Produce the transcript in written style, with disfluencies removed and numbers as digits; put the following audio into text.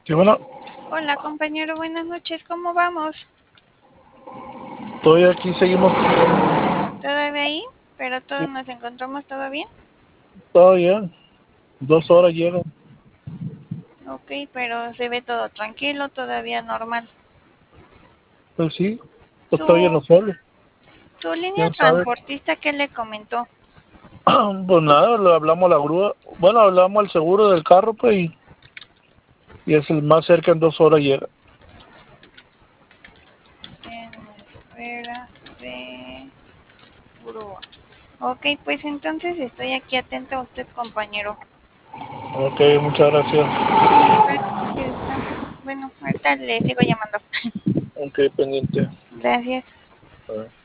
Sí, bueno, Hola compañero, buenas noches, ¿cómo vamos? todavía aquí seguimos. ¿Todavía ahí? ¿Pero Sí, todos nos encontramos todo bien? todavía, 2 horas llegan. Ok, pero se ve todo tranquilo, todavía normal. Pues sí, pues todavía ¿Tu, no sale. tu línea ¿Quién sabe? transportista qué le comentó? Pues nada, le hablamos a la grúa. Bueno, hablamos al seguro del carro, pues, y es el más cerca, en 2 horas llega. En espera de grúa. Ok, pues entonces estoy aquí atento a usted, compañero. Ok, muchas gracias. Bueno, que descanse. Bueno, ahorita le sigo llamando. Ok, pendiente. Gracias. A ver.